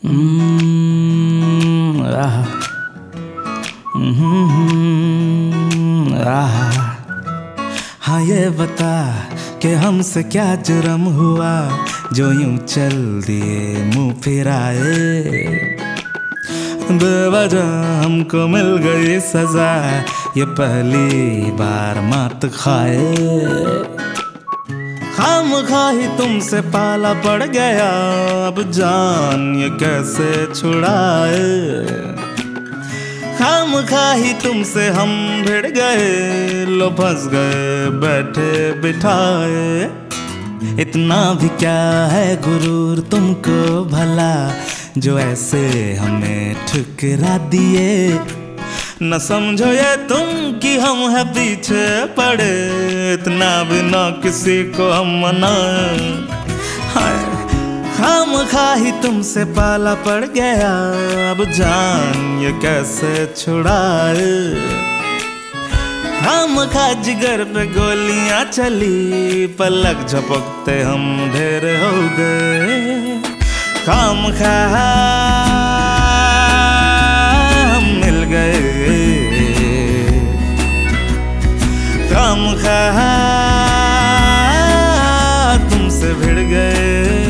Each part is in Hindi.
आहा, आहा। हाँ ये बता कि हमसे क्या जुर्म हुआ जो यूं चल दिए मुंह फिराए। बेवजह हमको मिल गई सजा, ये पहली बार मात खाए। खामखा ही तुमसे पाला पड़ गया, अब जान ये कैसे छुड़ाए। खामखा ही तुमसे हम भिड़ गए, लो फंस गए बैठे बिठाए। इतना भी क्या है गुरूर तुमको भला, जो ऐसे हमें ठुकरा दिए। न समझो ये तुम कि हम है पीछे पड़े, इतना भी ना किसी को हम मनाए। हाय खामखा ही तुमसे पाला पड़ गया, अब जान ये कैसे छुड़ाए। खामखा जिगर पे गोलियां चली, पलक झपकते हम ढेर हो गए। खामखा हम मिल गए, खामखा तुमसे भिड़ गए।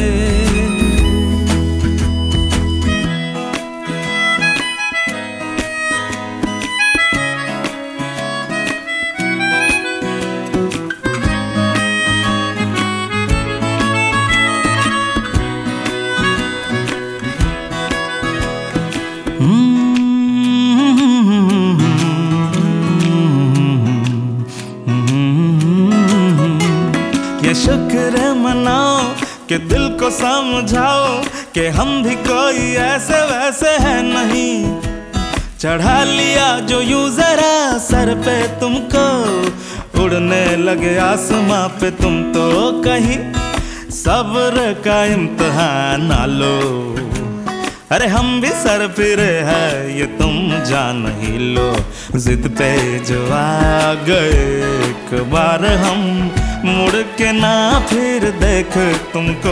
ये शुक्र मनाओ कि दिल को समझाओ कि हम भी कोई ऐसे वैसे है नहीं। चढ़ा लिया जो यूं जरा सर पे तुमको, उड़ने लगे आसमां पे तुम तो कहीं। सब्र का इम्तिहान ना लो, अरे हम भी सर फिरे हैं ये तुम जान ही लो। जिद पे जो आ गए एक बार हम, मुड़ के ना फिर देख तुमको।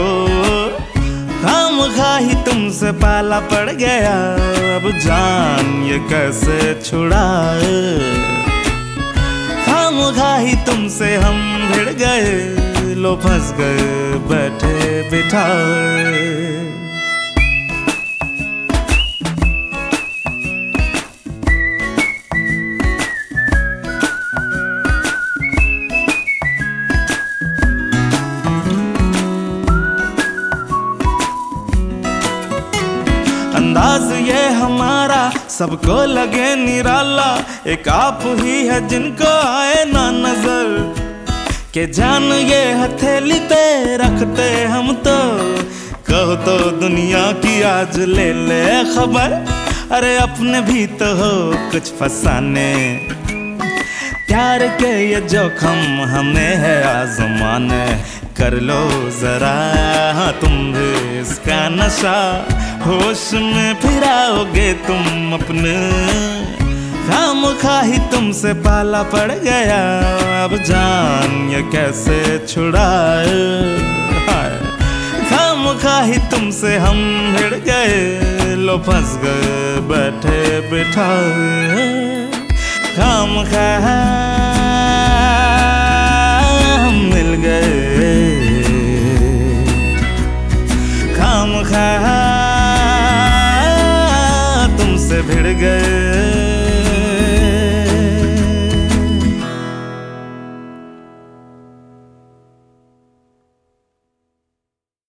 खामखा ही तुमसे पाला पड़ गया, अब जान ये कैसे छुड़ाए। खामखा ही तुमसे हम भिड़ गए, लो फंस गए बैठे बिठाए। अंदाज ये हमारा सबको लगे निराला, एक आप ही है जिनको आए ना नजर। के जान ये हथेली पे रखते हम तो, कहो तो दुनिया की आज ले ले खबर। अरे अपने भी तो हो कुछ फसाने, प्यार के ये जोखम हमें है आजमाने। कर लो जरा तुम भी इसका नशा, होश में फिराओगे तुम अपने। खामखा ही तुमसे पाला पड़ गया, अब जान ये कैसे छुड़ाए। खामखा ही तुमसे हम भिड़ गए, लो फंस गए बैठे बिठाए। खामखा हम मिल गए, खामखा तुमसे भिड़ गए।